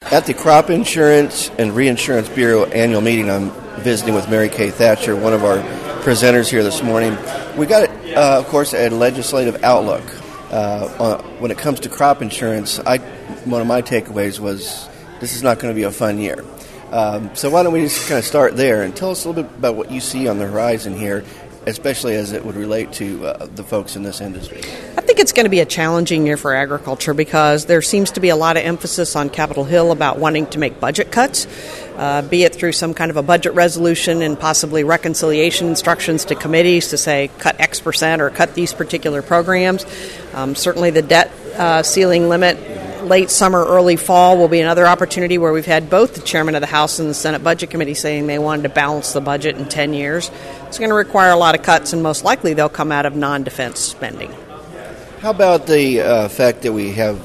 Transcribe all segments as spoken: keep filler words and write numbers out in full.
At the Crop Insurance and Reinsurance Bureau annual meeting, I'm visiting with Mary Kay Thatcher, one of our presenters here this morning. We got, uh, of course, a legislative outlook. Uh, on, when it comes to crop insurance, I, one of my takeaways was this is not going to be a fun year. Um, so why don't we just kind of start there and tell us a little bit about what you see on the horizon here, especially as it would relate to uh, the folks in this industry. I think it's going to be a challenging year for agriculture because there seems to be a lot of emphasis on Capitol Hill about wanting to make budget cuts, uh, be it through some kind of a budget resolution and possibly reconciliation instructions to committees to say cut X percent or cut these particular programs. Um, certainly the debt uh, ceiling limit late summer, early fall will be another opportunity where we've had both the chairman of the House and the Senate Budget Committee saying they wanted to balance the budget in ten years. It's going to require a lot of cuts, and most likely they'll come out of non-defense spending. How about the uh, fact that we have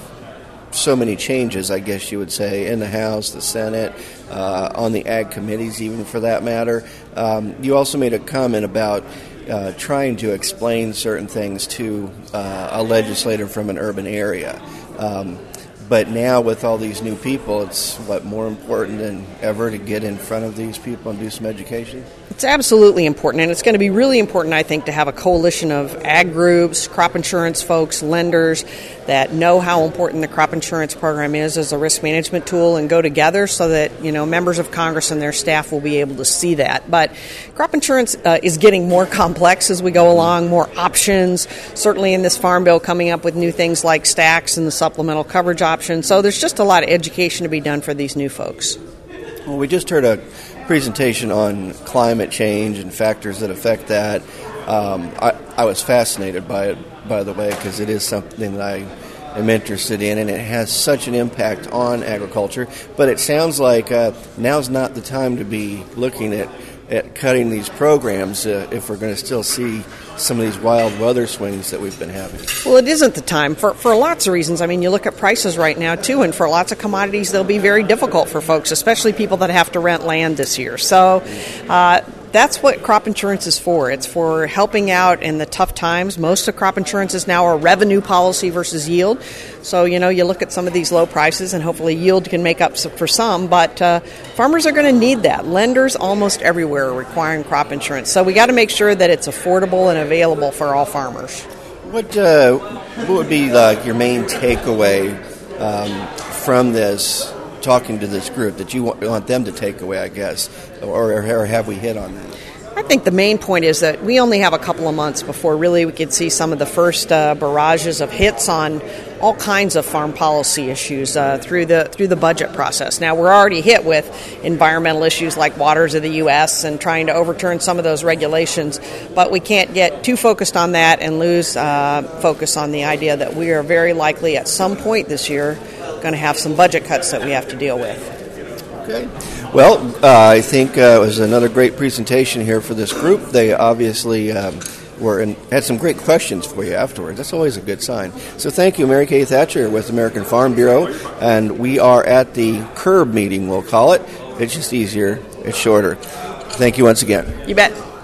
so many changes, I guess you would say, in the House, the Senate, uh, on the ag committees even for that matter? Um, you also made a comment about uh, trying to explain certain things to uh, a legislator from an urban area. Um, But now with all these new people, it's, what, more important than ever to get in front of these people and do some education? It's absolutely important, and it's going to be really important, I think, to have a coalition of ag groups, crop insurance folks, lenders that know how important the crop insurance program is as a risk management tool and go together so that, you know, members of Congress and their staff will be able to see that. But crop insurance uh, is getting more complex as we go along, more options, certainly in this Farm Bill coming up with new things like stacks and the supplemental coverage option. So there's just a lot of education to be done for these new folks. Well, we just heard a presentation on climate change and factors that affect that. Um, I, I was fascinated by it, by the way, because it is something that I am interested in, and it has such an impact on agriculture. But it sounds like uh, now's not the time to be looking at, at cutting these programs uh, if we're going to still see some of these wild weather swings that we've been having. Well, it isn't the time for for lots of reasons. I mean, you look at prices right now, too, and for lots of commodities, they'll be very difficult for folks, especially people that have to rent land this year. So uh, that's what crop insurance is for. It's for helping out in the tough times. Most of crop insurance is now a revenue policy versus yield. So, you know, you look at some of these low prices, and hopefully yield can make up for some, but uh, farmers are going to need that. Lenders almost everywhere are requiring crop insurance. So we got to make sure that it's affordable and available for all farmers. What uh, what would be like your main takeaway um, from this, talking to this group, that you want, want them to take away, I guess, or, or have we hit on that? I think the main point is that we only have a couple of months before really we could see some of the first uh, barrages of hits on all kinds of farm policy issues uh, through the through the budget process. Now, we're already hit with environmental issues like waters of the U S and trying to overturn some of those regulations, but we can't get too focused on that and lose uh, focus on the idea that we are very likely at some point this year going to have some budget cuts that we have to deal with. Okay. Well, uh, I think uh, it was another great presentation here for this group. They obviously um, were in, had some great questions for you afterwards. That's always a good sign. So thank you, Mary Kay Thatcher with American Farm Bureau. And we are at the CURB meeting, we'll call it. It's just easier. It's shorter. Thank you once again. You bet.